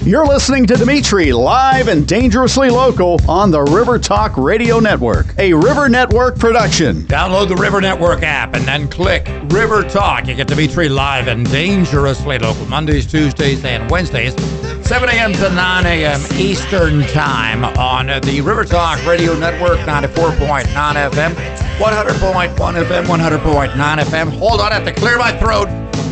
You're listening to Dimitri live and dangerously local on the River Talk Radio Network, a River Network production. Download the River Network app and then click River Talk. You get Dimitri live and dangerously local Mondays, Tuesdays, and Wednesdays, 7 a.m. to 9 a.m. Eastern Time on the River Talk Radio Network, 94.9 FM, 100.1 FM, 100.9 FM. Hold on, I have to clear my throat.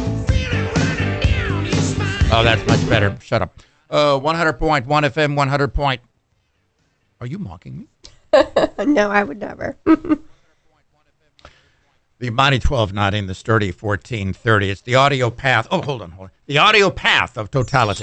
Oh, that's much better. Shut up. 100.1 FM, 100. Are you mocking me? No, I would never. The Mighty 1290, the Sturdy 1430. It's the audio path. Oh, hold on. The audio path of totality.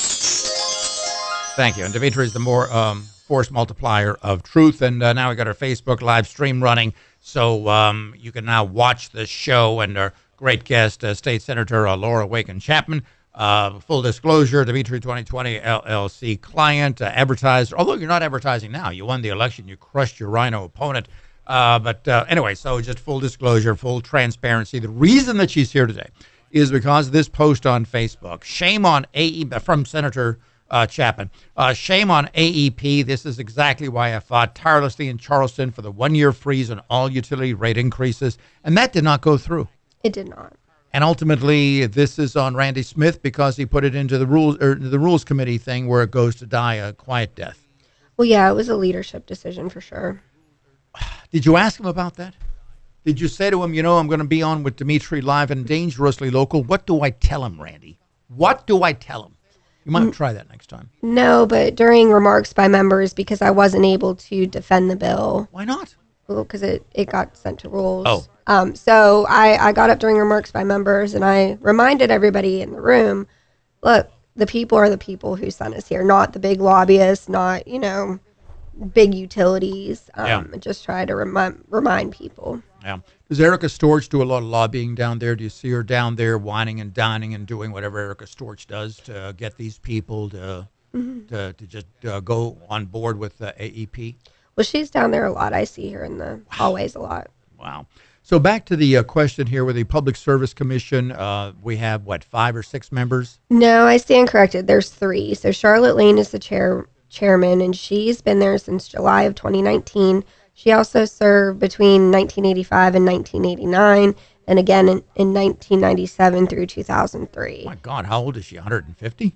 Thank you. And Dimitri is the more force multiplier of truth. And now we got our Facebook live stream running. So you can now watch the show and our great guest, State Senator Laura Waken Chapman. Full disclosure, Dimitri 2020 LLC client, advertiser. Although you're not advertising now. You won the election. You crushed your rhino opponent. But anyway, so just full disclosure, full transparency. The reason that she's here today is because of this post on Facebook. Shame on AEP, from Senator Chapman. Shame on AEP. This is exactly why I fought tirelessly in Charleston for the 1-year freeze on all utility rate increases. And that did not go through. It did not. And ultimately, this is on Randy Smith because he put it into the rules committee thing where it goes to die a quiet death. Well, yeah, it was a leadership decision for sure. Did you ask him about that? Did you say to him, I'm going to be on with Dimitri live and dangerously local? What do I tell him, Randy? What do I tell him? You might try that next time. No, but during remarks by members, because I wasn't able to defend the bill. Why not? Well, because it got sent to rules. Oh. So I got up during remarks by members, and I reminded everybody in the room, look, the people are the people who sent us here, not the big lobbyists, not, big utilities. Just try to remind people. Yeah. Does Erica Storch do a lot of lobbying down there? Do you see her down there whining and dining and doing whatever Erica Storch does to get these people to just go on board with the AEP? Well, she's down there a lot. I see her in the hallways a lot. Wow. So back to the question here with the Public Service Commission. We have, 5 or 6 members? No, I stand corrected. There's 3. So Charlotte Lane is the chairman, and she's been there since July of 2019. She also served between 1985 and 1989, and again in 1997 through 2003. Oh my God, how old is she? 150?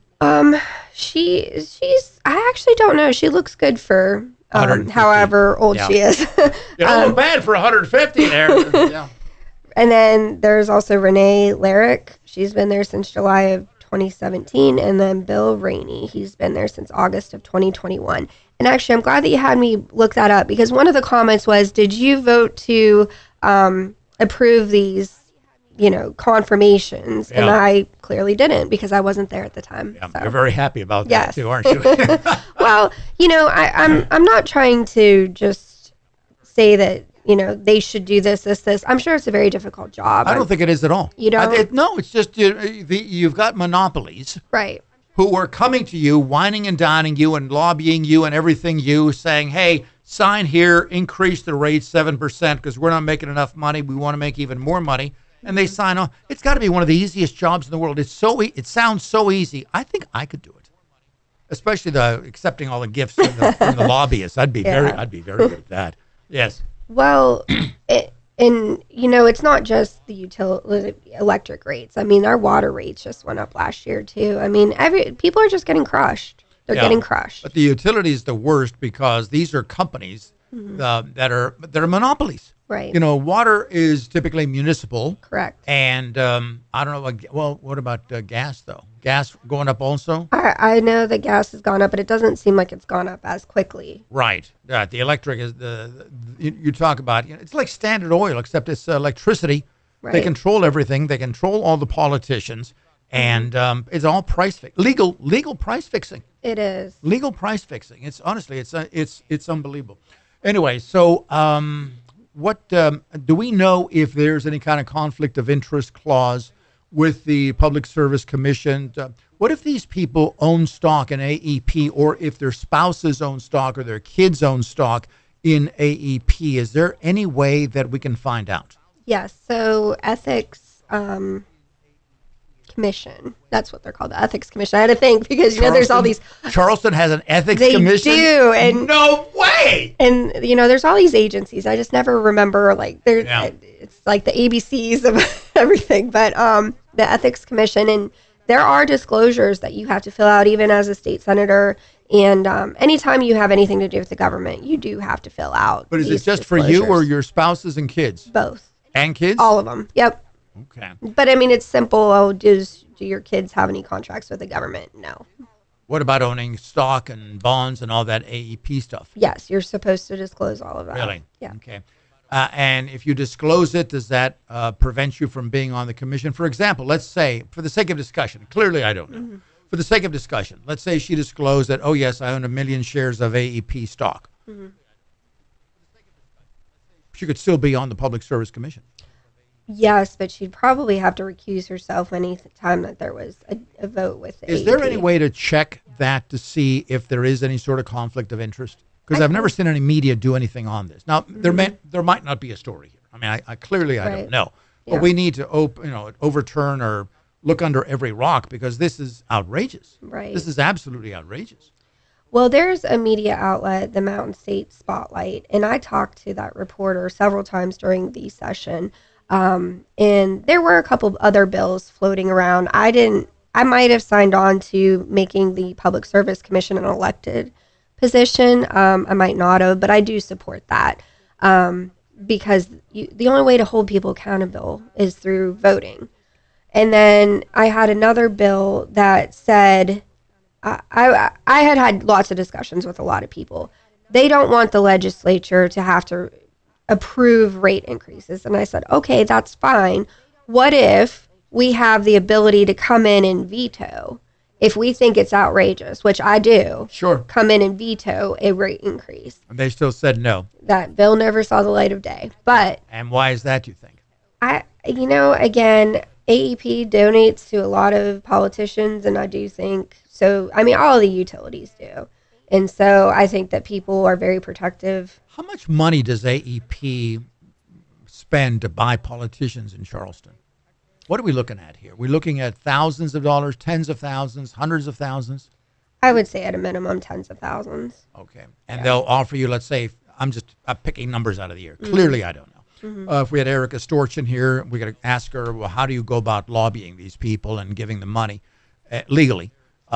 She's. I actually don't know. She looks good for however old she is. You don't look bad for 150 there. Yeah. And then there's also Renee Larrick. She's been there since July of 2017. And then Bill Rainey. He's been there since August of 2021. And actually, I'm glad that you had me look that up, because one of the comments was, did you vote to approve these, confirmations? Yeah. And I clearly didn't, because I wasn't there at the time. Yeah, so. You're very happy about that too, aren't you? Well, I'm not trying to just say that, they should do this. I'm sure it's a very difficult job. I don't think it is at all. You don't? No, it's just you've got monopolies. Right. Who are coming to you, whining and dining you and lobbying you and everything you, saying, hey, sign here, increase the rate 7% because we're not making enough money. We want to make even more money. And they sign on. It's got to be one of the easiest jobs in the world. It sounds so easy. I think I could do it, especially accepting all the gifts from the lobbyists. I'd be very good at that. Yes. Well, it's not just the electric rates. I mean, our water rates just went up last year too. I mean, people are just getting crushed. They're getting crushed. But the utility is the worst because these are companies that are monopolies. Right. Water is typically municipal. Correct. And I don't know. Well, what about gas though? Gas going up also? I know that gas has gone up, but it doesn't seem like it's gone up as quickly. Right. The electric is you talk about. It's like Standard Oil, except it's electricity. Right. They control everything. They control all the politicians, and it's all legal price fixing. It is legal price fixing. It's honestly, it's unbelievable. Anyway, so what do we know if there's any kind of conflict of interest clause with the Public Service Commission? What if these people own stock in AEP, or if their spouses own stock or their kids own stock in AEP? Is there any way that we can find out? Yes. So ethics commission. That's what they're called, the ethics commission. I had to think because, there's all these. Charleston has an ethics They commission? do. And no way! And, there's all these agencies. I just never remember, it's like the ABCs of everything. But the ethics commission, and there are disclosures that you have to fill out even as a state senator. And anytime you have anything to do with the government, you do have to fill out. But is it just for you or your spouses and kids? Both. And kids? All of them. Yep. Okay. But I mean, it's simple. Oh, do your kids have any contracts with the government? No. What about owning stock and bonds and all that AEP stuff? Yes, you're supposed to disclose all of that. Really? Yeah. Okay. And if you disclose it, does that prevent you from being on the commission? For example, let's say, for the sake of discussion, clearly I don't know. Mm-hmm. For the sake of discussion, let's say she disclosed that, oh, yes, I own 1 million shares of AEP stock. Mm-hmm. She could still be on the Public Service Commission. Yes, but she'd probably have to recuse herself any time that there was a vote with the Is AEP. there any way to check that to see if there is any sort of conflict of interest? Because I've never seen any media do anything on this. Now, mm-hmm. there might not be a story here. I mean, I clearly I don't know. But we need to overturn or look under every rock because this is outrageous. Right. This is absolutely outrageous. Well, there's a media outlet, the Mountain State Spotlight, and I talked to that reporter several times during the session. And there were a couple of other bills floating around. I might have signed on to making the Public Service Commission an elected position. I might not have, but I do support that. Because the only way to hold people accountable is through voting. And then I had another bill that said, I had lots of discussions with a lot of people. They don't want the legislature to have to approve rate increases. And I said, okay, that's fine. What if we have the ability to come in and veto if we think it's outrageous, which I do. Sure. Come in and veto a rate increase. And they still said no. That bill never saw the light of day. But and why is that, you think? Again, AEP donates to a lot of politicians, and I do think so. I mean, all the utilities do. And so I think that people are very protective. How much money does AEP spend to buy politicians in Charleston? What are we looking at here? We're looking at thousands of dollars, tens of thousands, hundreds of thousands? I would say at a minimum tens of thousands. Okay. And they'll offer you, let's say, I'm picking numbers out of the air. Mm-hmm. Clearly, I don't know. Mm-hmm. If we had Erica Storch in here, we got to ask her, well, how do you go about lobbying these people and giving them money legally?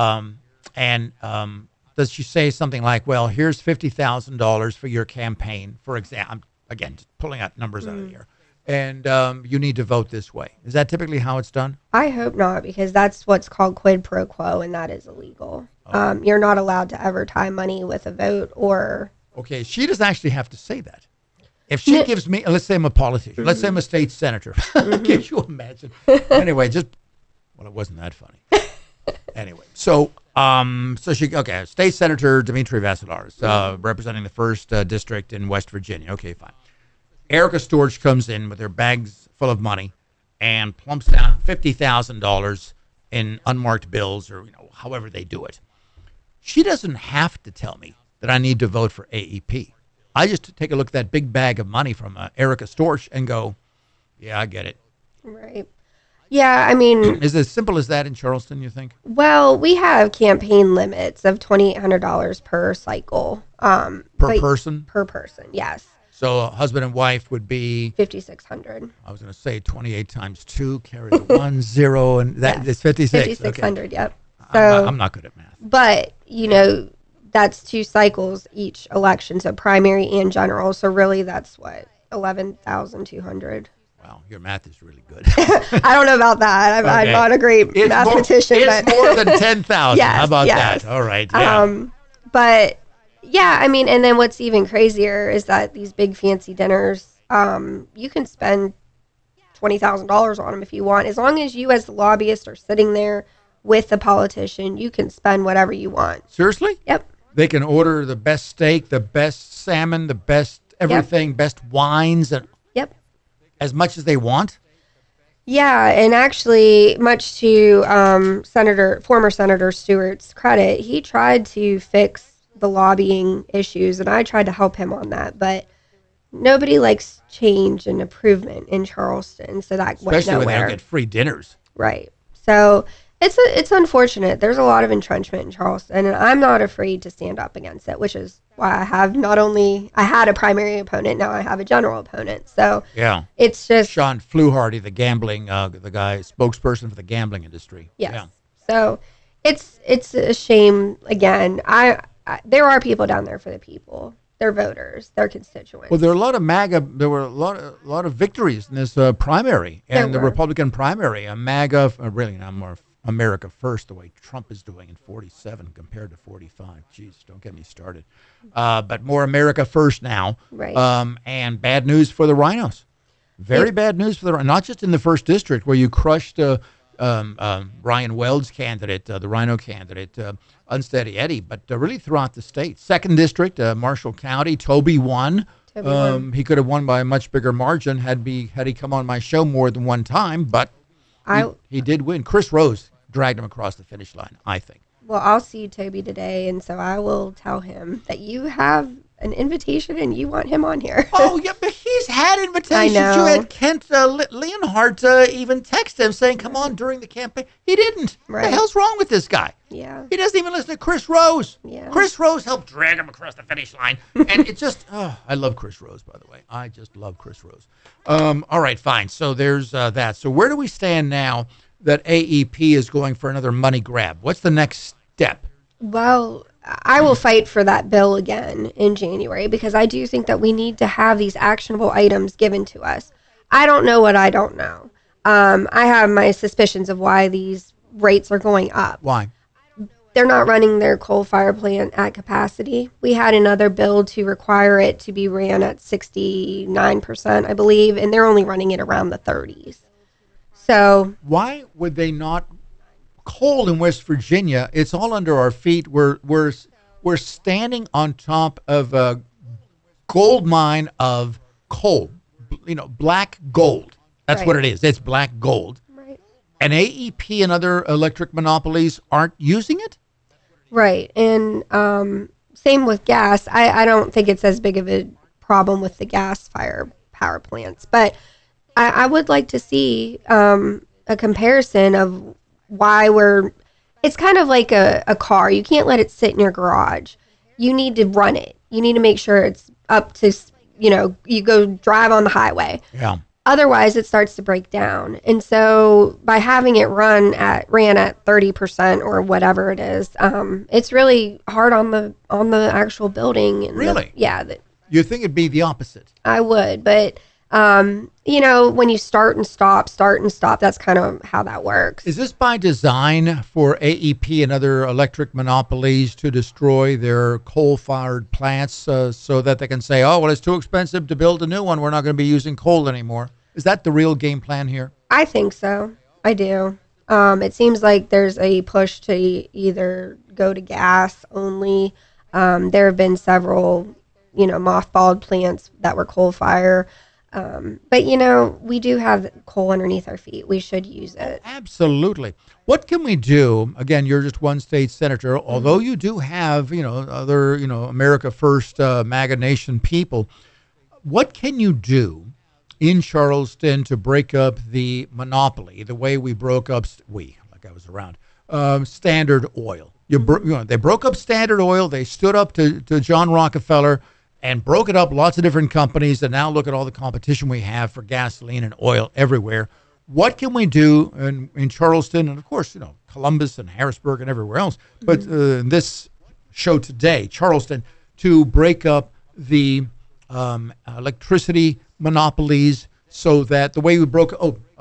Does she say something like, well, here's $50,000 for your campaign, for example, again, just pulling out numbers out of the air, and you need to vote this way. Is that typically how it's done? I hope not, because that's what's called quid pro quo, and that is illegal. Okay. You're not allowed to ever tie money with a vote or... Okay, she doesn't actually have to say that. If she gives me, let's say I'm a politician, mm-hmm. let's say I'm a state senator. Mm-hmm. Can you imagine? Anyway, it wasn't that funny. Anyway, so State Senator Dimitri Vassalaris, representing the 1st District in West Virginia. Okay, fine. Erica Storch comes in with her bags full of money and plumps down $50,000 in unmarked bills, or however they do it. She doesn't have to tell me that I need to vote for AEP. I just take a look at that big bag of money from Erica Storch and go, yeah, I get it. Right. Yeah, I mean... Is it as simple as that in Charleston, you think? Well, we have campaign limits of $2,800 per cycle. Per person? Per person, yes. So a husband and wife would be... $5,600. I was going to say 28 times 2, carry the 1, 0, and that is 56. $5,600, okay. Yep. So, I'm not good at math. But, that's 2 cycles each election, so primary and general. So really that's what, 11,200. Wow, your math is really good. I don't know about that. I'm not a great mathematician. It's more than 10,000. Yes, how about that? All right. Yeah. But yeah, I mean, and then what's even crazier is that these big fancy dinners, you can spend $20,000 on them if you want. As long as you as the lobbyist are sitting there with the politician, you can spend whatever you want. Seriously? Yep. They can order the best steak, the best salmon, the best everything, best wines, and as much as they want? Yeah, and actually, much to former Senator Stewart's credit, he tried to fix the lobbying issues, and I tried to help him on that, but nobody likes change and improvement in Charleston, so that went nowhere. Especially when they don't get free dinners. Right. So it's unfortunate. There's a lot of entrenchment in Charleston, and I'm not afraid to stand up against it, which is why I have I had a primary opponent, now I have a general opponent. So Yeah. it's just Sean Fluharty, the gambling, the guy, spokesperson for the gambling industry. yes. Yeah. So it's a shame. Again, I there are people down there for the people. They're voters. They're constituents. Well, there are a lot of MAGA. There were a lot of victories in this primary and the were. Republican primary. MAGA, really not more America First, the way Trump is doing in 47 compared to 45. Jeez, don't get me started. But more America First now. Right. And bad news for the rhinos. Very bad news for the not just in the first district where you crushed Ryan Weld's candidate, the Rhino candidate, Unsteady Eddie, but really throughout the state. Second district, Marshall County, Toby won. He could have won by a much bigger margin had he come on my show more than one time, but he did win. Chris Rose dragged him across the finish line, I think. Well, I'll see Toby today, and so I will tell him that you have an invitation and you want him on here. Oh, yeah, but he's had invitations. I know. You had Kent Leonhardt even text him saying, come on during the campaign. He didn't. What the Right. hell's wrong with this guy? Yeah. He doesn't even listen to Chris Rose. Yeah. Chris Rose helped drag him across the finish line. And it just, I love Chris Rose, by the way. I just love Chris Rose. All right, fine. So there's that. So where do we stand now that AEP is going for another money grab? What's the next step? Well, I will fight for that bill again in January because I do think that we need to have these actionable items given to us. I don't know what I don't know. I have my suspicions of why these rates are going up. Why? They're not running their coal-fired plant at capacity. We had another bill to require it to be ran at 69%, I believe, and they're only running it around the 30s. So Why would they not? Coal in West Virginia, it's all under our feet. We're standing on top of a gold mine of coal, black gold. That's Right. what it is. It's black gold. right. And AEP and other electric monopolies aren't using it? Right. And same with gas. I don't think it's as big of a problem with the gas-fired power plants. But I would like to see a comparison of why it's kind of like a car. You can't let it sit in your garage. You need to run it. You need to make sure it's up to, you go drive on the highway. Yeah. Otherwise, it starts to break down. And so by having it ran at 30% or whatever it is, it's really hard on the actual building. And Really? Yeah. You think it'd be the opposite? I would, but when you start and stop, that's kind of how that works. Is this by design for AEP and other electric monopolies to destroy their coal-fired plants so that they can say, oh, well, it's too expensive to build a new one. We're not going to be using coal anymore. Is that the real game plan here? I think so. I do. It seems like there's a push to either go to gas only. There have been several, mothballed plants that were coal-fired. But, we do have coal underneath our feet. We should use it. Absolutely. What can we do? Again, you're just one state senator, although you do have, other, America First, MAGA Nation people. What can you do in Charleston to break up the monopoly, the way we broke up, like I was around, Standard Oil? They broke up Standard Oil. They stood up to John Rockefeller and broke it up, lots of different companies, and now look at all the competition we have for gasoline and oil everywhere. What can we do in Charleston, and of course, Columbus and Harrisburg and everywhere else, but in this show today, Charleston, to break up the electricity monopolies so that the way we broke,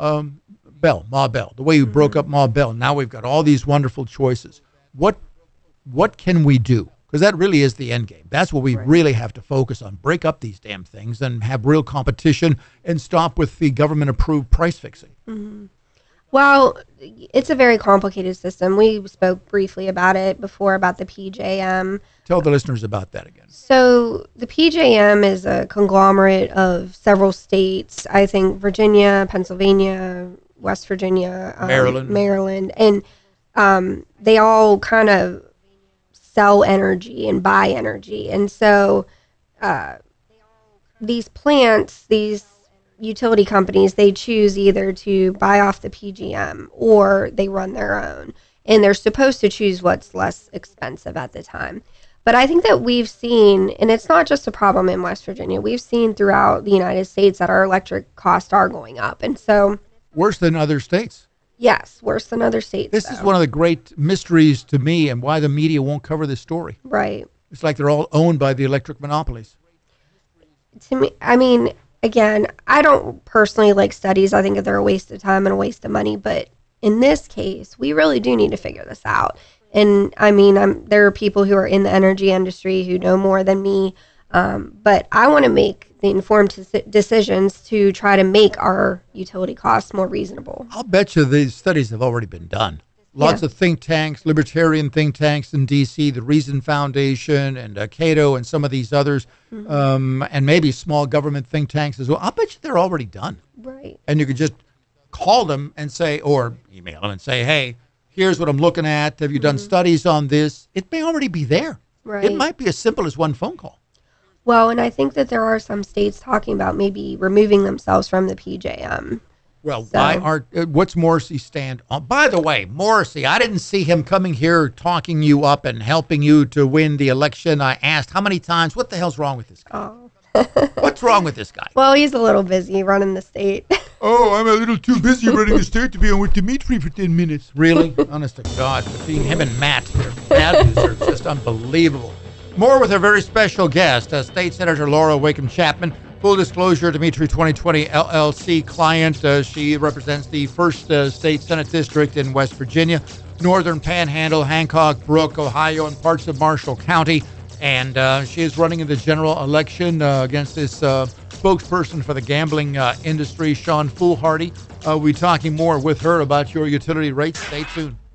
Ma Bell, the way we broke up Ma Bell, now we've got all these wonderful choices. What can we do? Because that really is the end game. That's what we really have to focus on. Break up these damn things and have real competition and stop with the government-approved price fixing. Mm-hmm. Well, it's a very complicated system. We spoke briefly about it before about the PJM. Tell the listeners about that again. So the PJM is a conglomerate of several states. I think Virginia, Pennsylvania, West Virginia, Maryland. And they all kind of sell energy and buy energy. And so these plants, these utility companies, they choose either to buy off the PGM or they run their own. And they're supposed to choose what's less expensive at the time. But I think that we've seen, and it's not just a problem in West Virginia, we've seen throughout the United States that our electric costs are going up. And so... Worse than other states. Yes, worse than other states. This is one of the great mysteries to me and why the media won't cover this story. Right. It's like they're all owned by the electric monopolies. To me, I mean, again, I don't personally like studies. I think that they're a waste of time and a waste of money. But in this case, we really do need to figure this out. And I mean, there are people who are in the energy industry who know more than me. But I want to make the informed decisions to try to make our utility costs more reasonable. I'll bet you these studies have already been done. Lots of think tanks, libertarian think tanks in D.C., the Reason Foundation and Cato and some of these others, and maybe small government think tanks as well. I'll bet you they're already done. Right. And you could just call them and say, or email them and say, hey, here's what I'm looking at. Have you done studies on this? It may already be there. Right. It might be as simple as one phone call. Well, and I think that there are some states talking about maybe removing themselves from the PJM. Well, what's Morrissey stand on? By the way, Morrissey, I didn't see him coming here talking you up and helping you to win the election. I asked how many times, what the hell's wrong with this guy? Oh. What's wrong with this guy? Well, he's a little busy running the state. Oh, I'm a little too busy running the state to be on with Dimitri for 10 minutes. Really? Honest to God. Between him and Matt, their values are just unbelievable. More with our very special guest, State Senator Laura Wacom Chapman. Full disclosure, Dimitri 2020 LLC client. She represents the 1st State Senate District in West Virginia, Northern Panhandle, Hancock, Brook, Ohio, and parts of Marshall County. And she is running in the general election against this spokesperson for the gambling industry, Sean Foolhardy. We'll be talking more with her about your utility rates. Stay tuned.